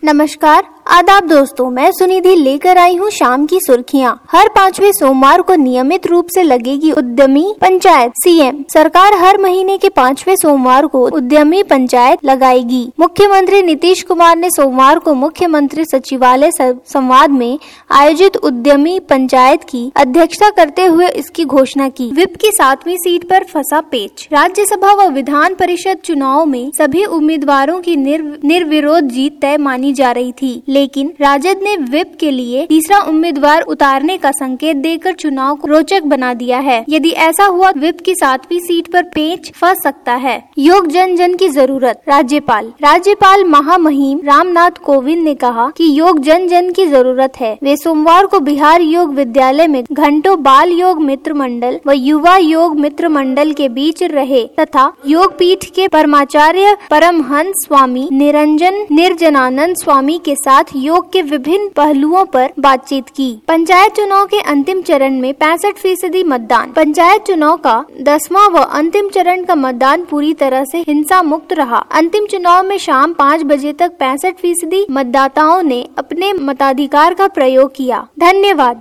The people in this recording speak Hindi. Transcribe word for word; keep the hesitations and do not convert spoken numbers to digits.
नमस्कार, आदाब दोस्तों, मैं सुनिधि लेकर आई हूँ शाम की सुर्खियाँ। हर पांचवें सोमवार को नियमित रूप से लगेगी उद्यमी पंचायत। सीएम सरकार हर महीने के पांचवें सोमवार को उद्यमी पंचायत लगाएगी। मुख्यमंत्री नीतीश कुमार ने सोमवार को मुख्यमंत्री सचिवालय संवाद में आयोजित उद्यमी पंचायत की अध्यक्षता करते हुए इसकी घोषणा की। विप की सातवीं सीट पर फंसा पेच। राज्यसभा व विधान परिषद चुनाव में सभी उम्मीदवारों की निर, निर्विरोध जीत तय मानी जा रही थी, लेकिन राजद ने विप के लिए तीसरा उम्मीदवार उतारने का संकेत देकर चुनाव को रोचक बना दिया है। यदि ऐसा हुआ, विप की सातवीं सीट पर पेच फंस सकता है। योग जन जन की जरूरत। राज्यपाल राज्यपाल महामहिम रामनाथ कोविंद ने कहा कि योग जन जन की जरूरत है। वे सोमवार को बिहार योग विद्यालय में घंटों बाल योग मित्र मंडल व युवा योग मित्र मंडल के बीच रहे तथा योग पीठ के परमाचार्य परमहंस स्वामी निरंजन निर्जनानंद स्वामी के साथ योग के विभिन्न पहलुओं पर बातचीत की। पंचायत चुनाव के अंतिम चरण में पैंसठ फीसदी मतदान। पंचायत चुनाव का दसवां व अंतिम चरण का मतदान पूरी तरह से हिंसा मुक्त रहा। अंतिम चुनाव में शाम पाँच बजे तक पैंसठ फीसदी मतदाताओं ने अपने मताधिकार का प्रयोग किया। धन्यवाद।